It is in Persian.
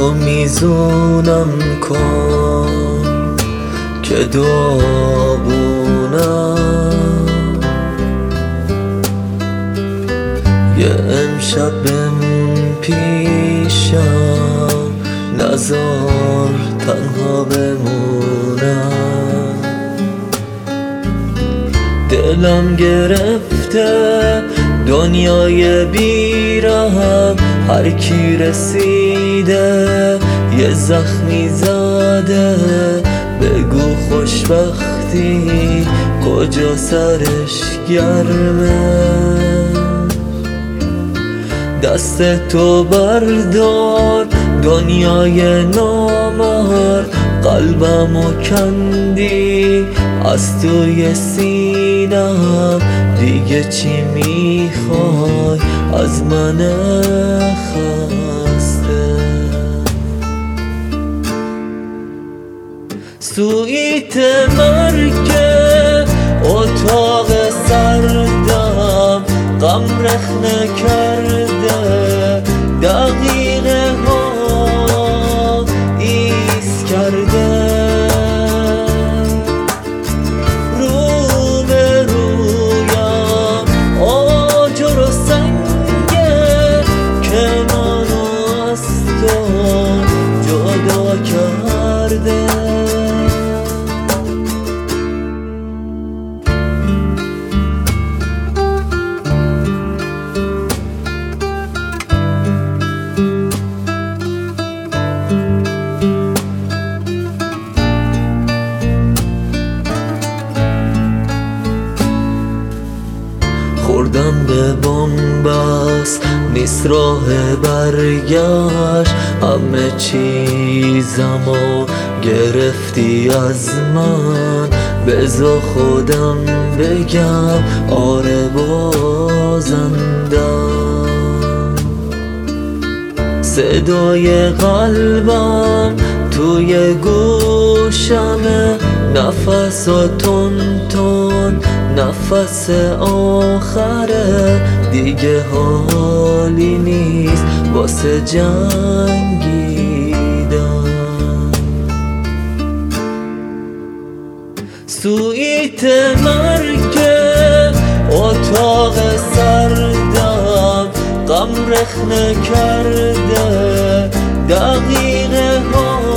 میزونم کن که داغونم، یه امشب بمون پیشم، نزار تنها بمونم. دلم گرفته دنیای بیرم، هر کی رسیده یه زخمی زده. بگو خوشبختی کجا سرش گرمه، دست تو بردار دنیای نامر. قلبمو کندی از توی سینم، دیگه چی میخوای از من خسته؟ سویت مرگ اتاق سردم، غم رخنه کرده دقیقه ها ایست کرده. رو به رویم آجر و سنگه که منو از تو جدا کرده. خوردم به بنبست نیست راه برگشت، همه چیزمو گرفتی از من. بذار خودم بگم آره بازندم. صدای قلبم توی گوشمه، نفسا تون تون نفس آخره. دیگه حالی نیست واسه جنگیدن. سویت مرگ اتاق سردم، غم رخنه کرده دقیقه ها